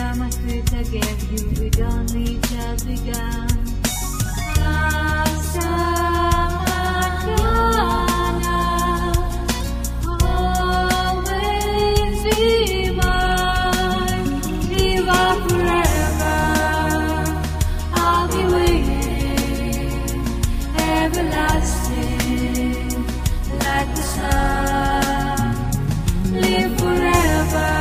time I could I gave you, it only just begun. Hasta mañana, always be mine, viva forever. I'll be waiting, everlasting, like the sun. Live forever.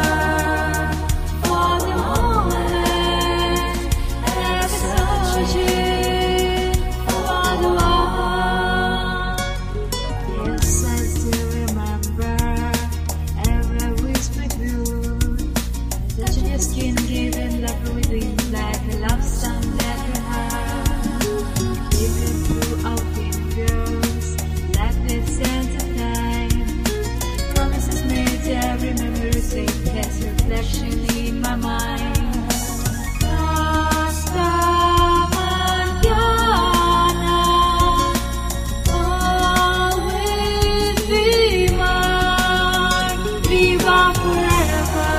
Skin given love within, like a love song that we have. Even through our fingers, like the sense of time. Promises made, every memory safe, has reflection in my mind. Hasta mañana, always be mine, viva forever.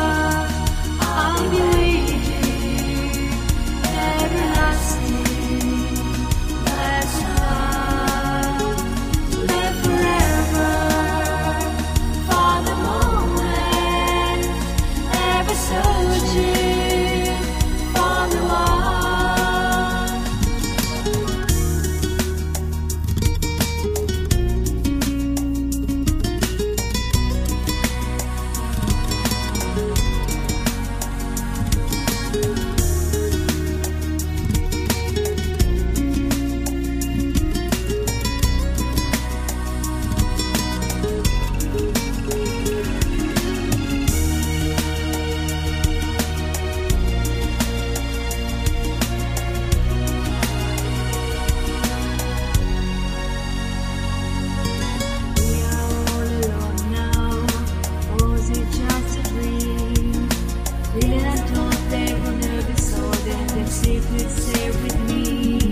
Please stay with me.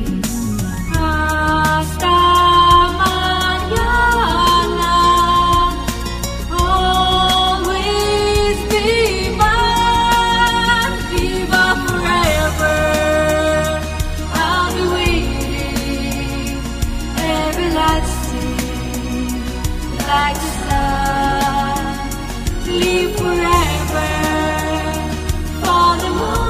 Hasta mañana, always be mine, viva forever. I'll be waiting, everlasting, like the sun. Live forever for the moment.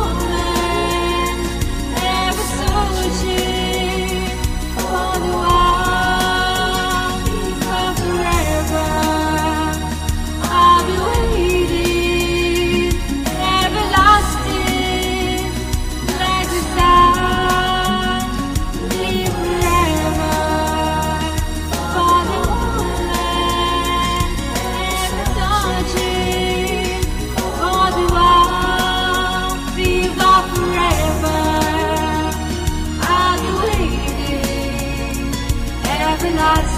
Everlasting.